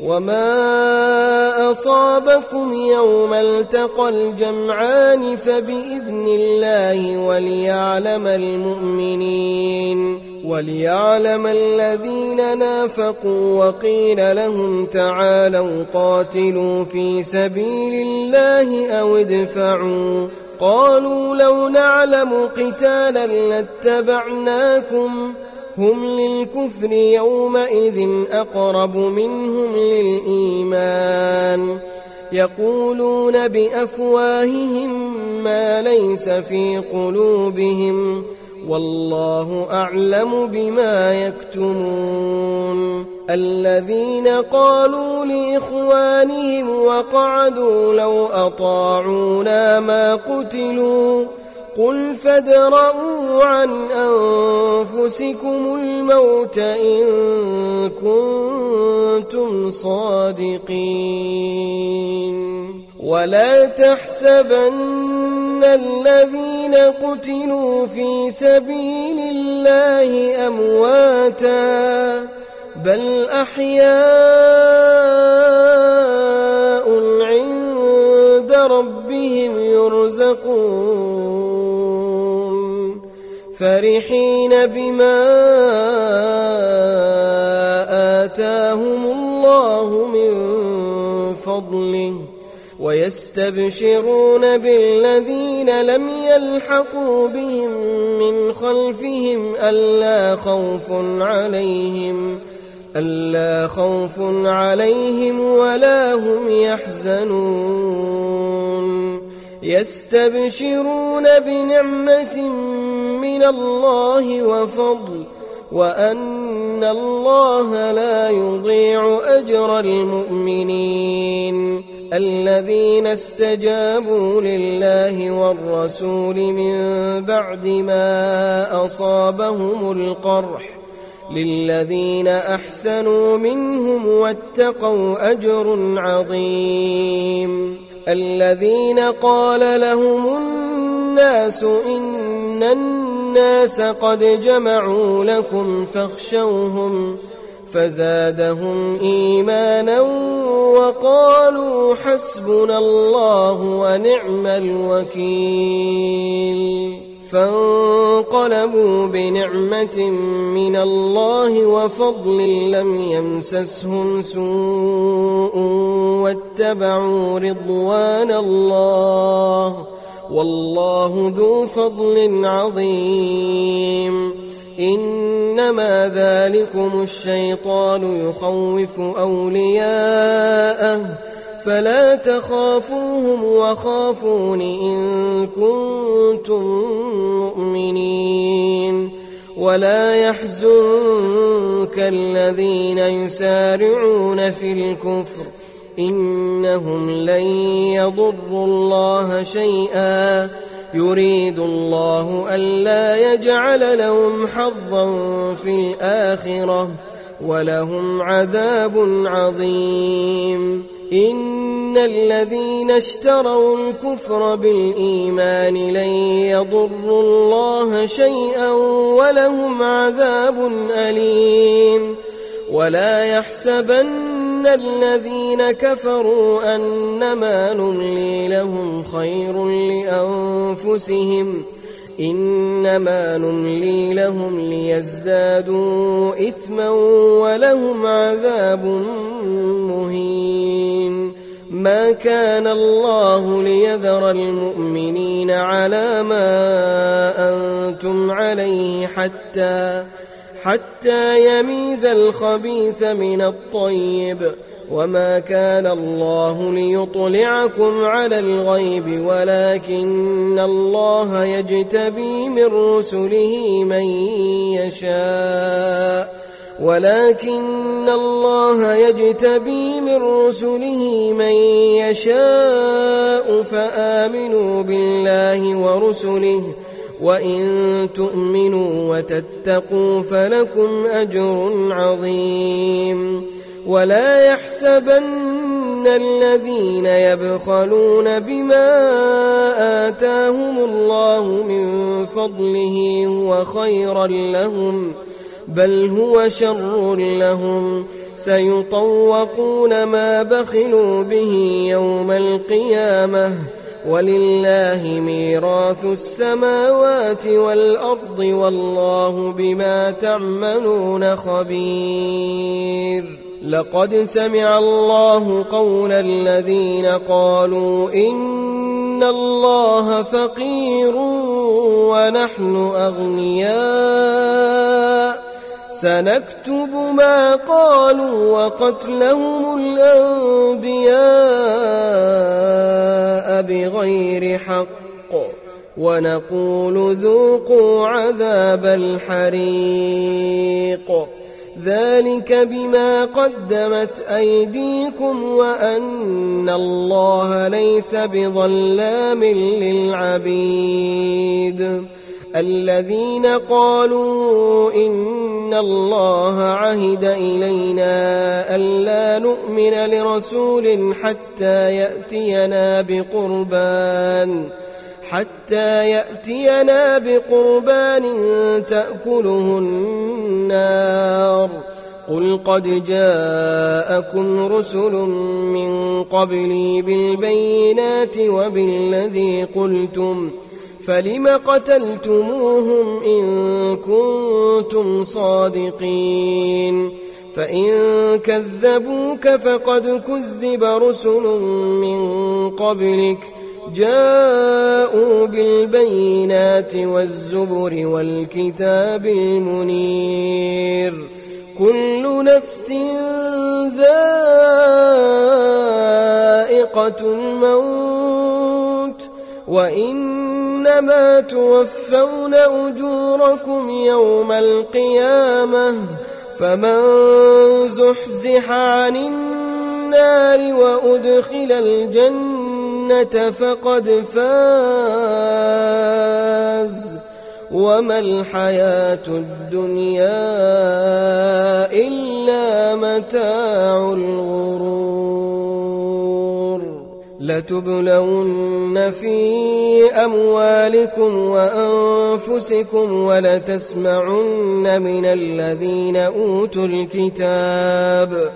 وما أصابكم يوم التقى الجمعان فبإذن الله وليعلم المؤمنين وليعلم الذين نافقوا. وقيل لهم تعالوا قاتلوا في سبيل الله أو ادفعوا قالوا لو نعلم قتالا لاتبعناكم هم للكفر يومئذ أقرب منهم للإيمان يقولون بأفواههم ما ليس في قلوبهم والله أعلم بما يكتمون. الذين قالوا لإخوانهم وقعدوا لو أطاعونا ما قتلوا قل فادرءوا عن أنفسكم الموت إن كنتم صادقين. ولا تحسبن الذين قتلوا في سبيل الله أمواتا بل أحياء عند ربهم يرزقون فرحين بما آتاهم الله من فضله ويستبشرون بالذين لم يلحقوا بهم من خلفهم ألا خوف عليهم ألا خوف عليهم ولا هم يحزنون يستبشرون بنعمة من الله وفضل وأن الله لا يضيع أجر المؤمنين الذين استجابوا لله والرسول من بعد ما أصابهم القرح للذين أحسنوا منهم واتقوا أجر عظيم الذين قال لهم الناس إن الناس قد جمعوا لكم فاخشوهم فزادهم إيمانا وقالوا حسبنا الله ونعم الوكيل فانقلبوا بنعمة من الله وفضل لم يمسسهم سوء واتبعوا رضوان الله والله ذو فضل عظيم إنما ذلكم الشيطان يخوف أولياءه فلا تخافوهم وخافون إن كنتم مؤمنين ولا يحزنك الذين يسارعون في الكفر إنهم لن يضروا الله شيئا يريد الله ألا يجعل لهم حظا في الآخرة ولهم عذاب عظيم إن الذين اشتروا الكفر بالإيمان لن يضروا الله شيئا ولهم عذاب أليم ولا يحسبن الذين كفروا أنما نملي لهم خير لأنفسهم إنما نملي لهم ليزدادوا إثما ولهم عذاب مهين ما كان الله ليذر المؤمنين على ما أنتم عليه حتى حتى يميز الخبيث من الطيب وما كان الله ليطلعكم على الغيب ولكن الله يجتبي من رسله من يشاء ولكن الله يجتبي من رسله من يشاء فآمنوا بالله ورسله وإن تؤمنوا وتتقوا فلكم أجر عظيم ولا يحسبن الذين يبخلون بما آتاهم الله من فضله هو خيرا لهم بل هو شر لهم سيطوقون ما بخلوا به يوم القيامة ولله ميراث السماوات والأرض والله بما تعملون خبير لقد سمع الله قول الذين قالوا إن الله فقير ونحن أغنياء سنكتب ما قالوا وقتلهم الأنبياء بغير حق ونقول ذوقوا عذاب الحريق ذلك بما قدمت أيديكم وأن الله ليس بظلام للعبيد الذين قالوا إن الله عهد إلينا ألا نؤمن لرسول حتى يأتينا بقربان حتى يأتينا بقربان تأكله النار قل قد جاءكم رسل من قبلي بالبينات وبالذي قلتم فلم قتلتموهم إن كنتم صادقين فإن كذبوك فقد كذب رسل من قبلك جاءوا بالبينات والزبر والكتاب المنير كل نفس ذائقة الموت وإنما توفون أجوركم يوم القيامة فمن زحزح عن النار وأدخل الجنة فقد فاز وما الحياة الدنيا إلا متاع الغرور لتبلون في أموالكم وأنفسكم ولتسمعن من الذين أوتوا الكتاب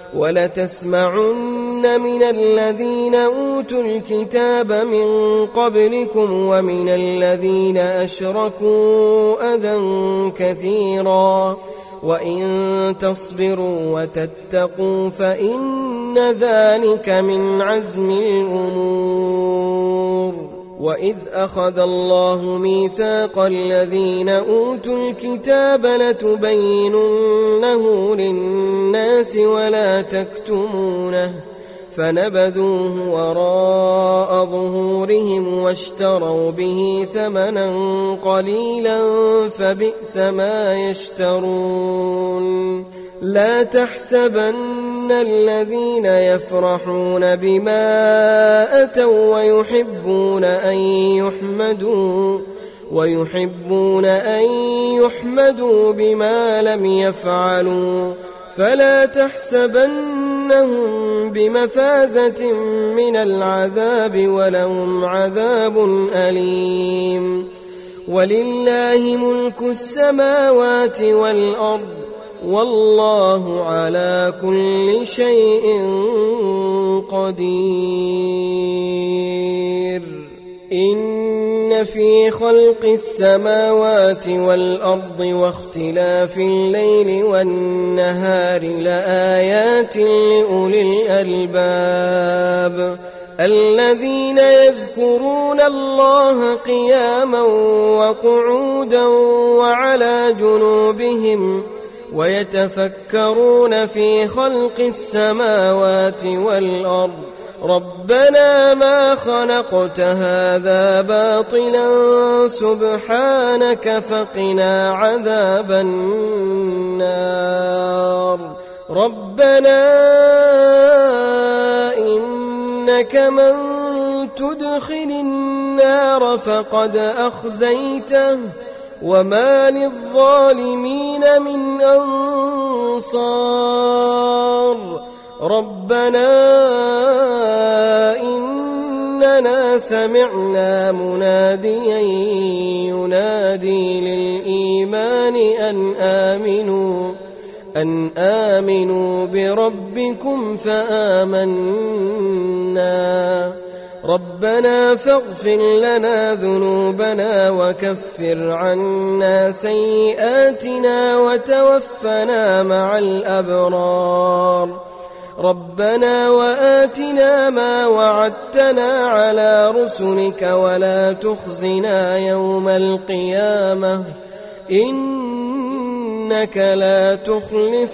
ولتسمعن من الذين أوتوا الكتاب من قبلكم ومن الذين أشركوا أذى كثيرا وإن تصبروا وتتقوا فإن ذلك من عزم الأمور وإذ أخذ الله ميثاق الذين أوتوا الكتاب لتبيننه للناس ولا تكتمونه فنبذوه وراء ظهورهم واشتروا به ثمنا قليلا فبئس ما يشترون لا تحسبن الذين يفرحون بما أتوا ويحبون أن يحمدوا ويحبون أن يحمدوا بما لم يفعلوا فلا تحسبنهم بمفازة من العذاب ولهم عذاب أليم ولله ملك السماوات والأرض والله على كل شيء قدير إن في خلق السماوات والأرض واختلاف الليل والنهار لآيات لأولي الألباب الذين يذكرون الله قياما وقعودا وعلى جنوبهم ويتفكرون في خلق السماوات والأرض ربنا ما خلقت هذا باطلا سبحانك فقنا عذاب النار ربنا إنك من تدخل النار فقد أخزيته وما للظالمين من أنصار ربنا إننا سمعنا مناديا ينادي للإيمان أن آمنوا أن آمنوا بربكم فآمنا ربنا فاغفر لنا ذنوبنا وكفر عنا سيئاتنا وتوفنا مع الأبرار ربنا وآتنا ما وعدتنا على رسلك ولا تخزنا يوم القيامة إنك لا تخلف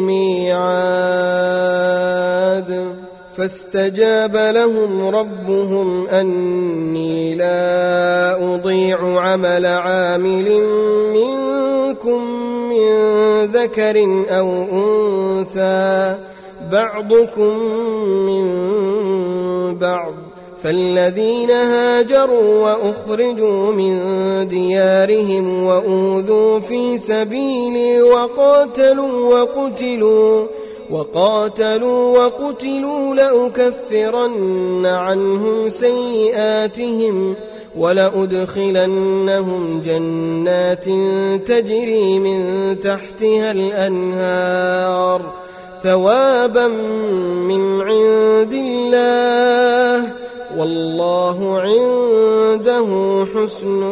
الميعاد فاستجاب لهم ربهم أني لا أضيع عمل عامل منكم من ذكر أو أنثى بعضكم من بعض فالذين هاجروا وأخرجوا من ديارهم وأوذوا في سبيلي وقاتلوا وقتلوا وقاتلوا وقتلوا لأكفرن عنهم سيئاتهم ولأدخلنهم جنات تجري من تحتها الأنهار ثوابا من عند الله والله عنده حسن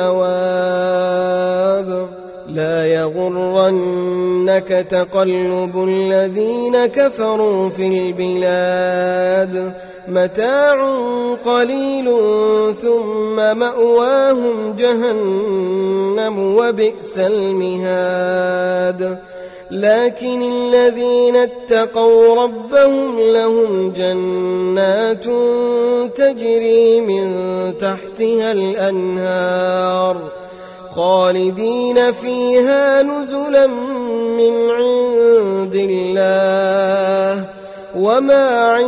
الثواب. لا يغرنك تقلب الذين كفروا في البلاد متاع قليل ثم مأواهم جهنم وبئس المهاد. لكن الذين اتقوا ربهم لهم جنات تجري من تحتها الأنهار خالدين فيها نزلا من عند الله وما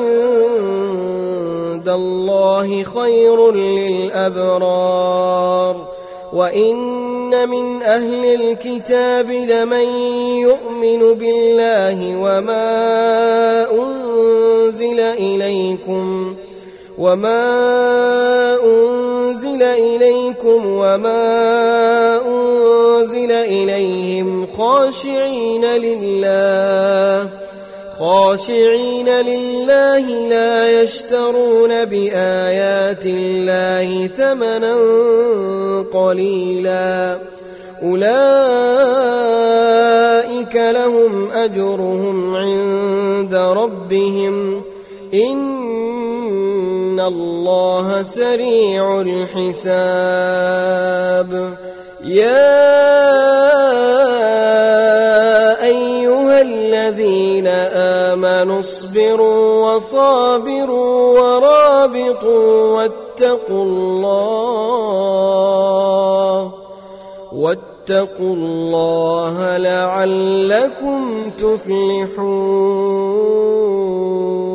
عند الله خير للأبرار. وإن من أهل الكتاب لمن يؤمن بالله وما أنزل إليكم وما أنزل إليكم وما أنزل إليهم خاشعين لله خاشعين لله لا يشترون بآيات الله ثمنا قليلا أولئك لهم أجرهم عند ربهم إن الله سريع الحساب. يا أيها الذين آمنوا اصبروا وصابروا ورابطوا واتقوا الله واتقوا الله لعلكم تفلحون.